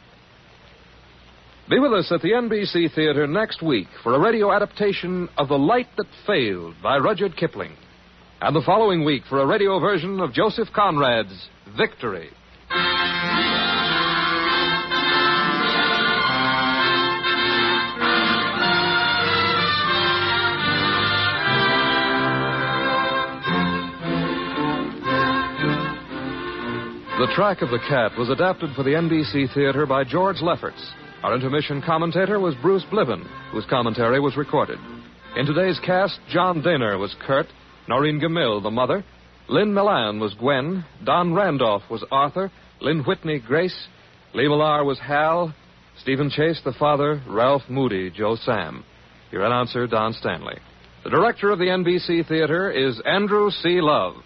Be with us at the N B C Theater next week for a radio adaptation of The Light That Failed by Rudyard Kipling, and the following week for a radio version of Joseph Conrad's Victory. The Track of the Cat was adapted for the N B C Theater by George Lefferts. Our intermission commentator was Bruce Bliven, whose commentary was recorded. In today's cast, John Daner was Kurt, Noreen Gamil, the mother, Lynn Milan was Gwen, Don Randolph was Arthur, Lynn Whitney, Grace, Lee Millar was Hal, Stephen Chase, the father, Ralph Moody, Joe Sam. Your announcer, Don Stanley. The director of the N B C Theater is Andrew C. Love.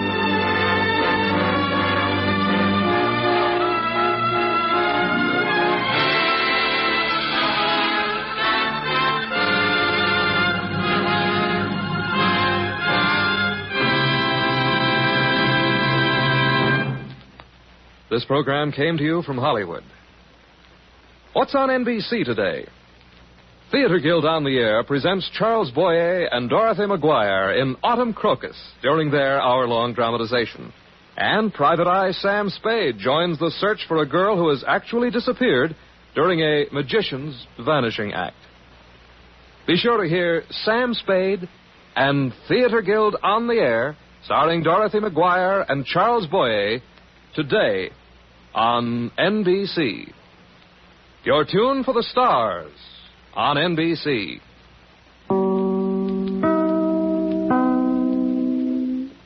This program came to you from Hollywood. What's on N B C today? Theater Guild on the Air presents Charles Boyer and Dorothy McGuire in Autumn Crocus during their hour-long dramatization. And Private Eye Sam Spade joins the search for a girl who has actually disappeared during a magician's vanishing act. Be sure to hear Sam Spade and Theater Guild on the Air, starring Dorothy McGuire and Charles Boyer, today on N B C. Your tune for the stars on N B C.